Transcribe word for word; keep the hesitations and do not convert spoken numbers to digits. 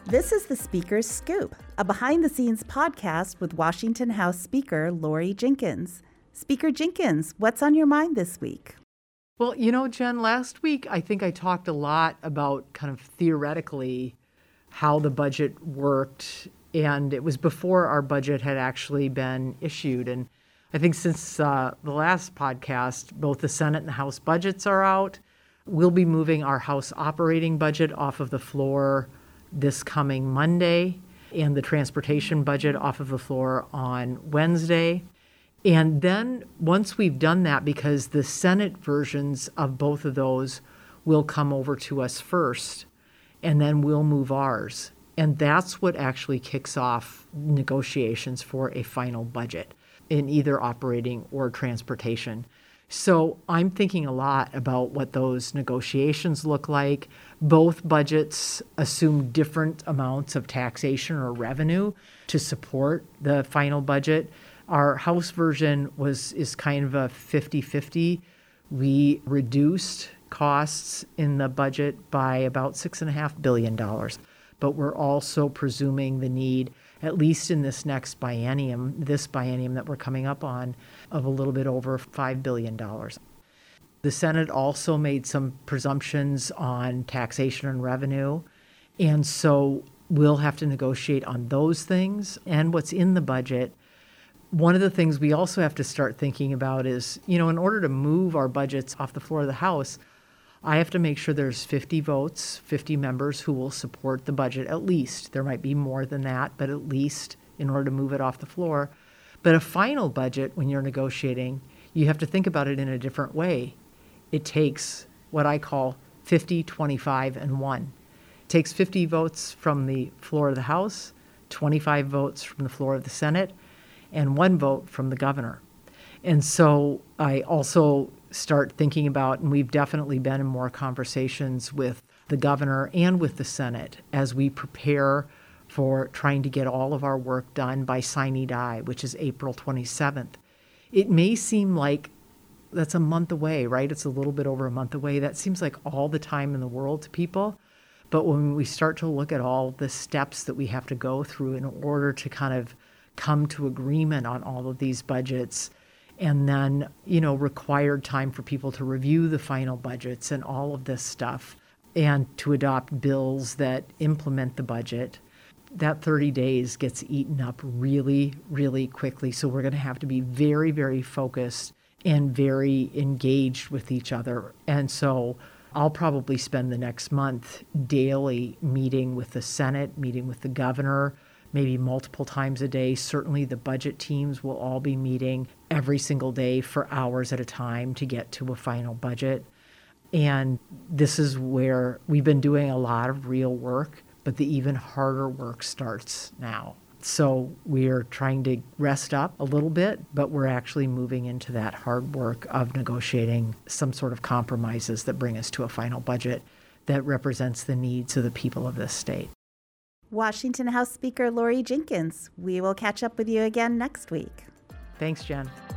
This is the Speaker's Scoop, a behind-the-scenes podcast with Washington House Speaker Lori Jenkins. Speaker Jenkins, what's on your mind this week? Well, you know, Jen, last week I think I talked a lot about kind of theoretically how the budget worked, and it was before our budget had actually been issued. And I think since uh, the last podcast, both the Senate and the House budgets are out. We'll be moving our House operating budget off of the floor this coming Monday, and the transportation budget off of the floor on Wednesday. And then once we've done that, because the Senate versions of both of those will come over to us first, and then we'll move ours. And that's what actually kicks off negotiations for a final budget in either operating or transportation. So I'm thinking a lot about what those negotiations look like. Both budgets assume different amounts of taxation or revenue to support the final budget. Our House version was is kind of a fifty-fifty. We reduced costs in the budget by about six point five billion dollars. But we're also presuming the need, at least in this next biennium, this biennium that we're coming up on, of a little bit over five billion dollars. The Senate also made some presumptions on taxation and revenue, and so we'll have to negotiate on those things and what's in the budget. One of the things we also have to start thinking about is, you know, in order to move our budgets off the floor of the House, I have to make sure there's fifty votes, fifty members who will support the budget, at least. There might be more than that, but at least in order to move it off the floor. But a final budget, when you're negotiating, you have to think about it in a different way. It takes what I call fifty, twenty-five, and one. It takes fifty votes from the floor of the House, twenty-five votes from the floor of the Senate, and one vote from the governor. And so I also start thinking about, and we've definitely been in more conversations with the governor and with the Senate as we prepare for trying to get all of our work done by sine die, which is April twenty-seventh. It may seem like that's a month away, right? It's a little bit over a month away. That seems like all the time in the world to people. But when we start to look at all the steps that we have to go through in order to kind of come to agreement on all of these budgets, and then, you know, required time for people to review the final budgets and all of this stuff, and to adopt bills that implement the budget, that thirty days gets eaten up really, really quickly. So we're going to have to be very, very focused and very engaged with each other. And so I'll probably spend the next month daily meeting with the Senate, meeting with the governor, maybe multiple times a day. Certainly the budget teams will all be meeting every single day for hours at a time to get to a final budget. And this is where we've been doing a lot of real work, but the even harder work starts now. So we're trying to rest up a little bit, but we're actually moving into that hard work of negotiating some sort of compromises that bring us to a final budget that represents the needs of the people of this state. Washington House Speaker Lori Jenkins. We will catch up with you again next week. Thanks, Jen.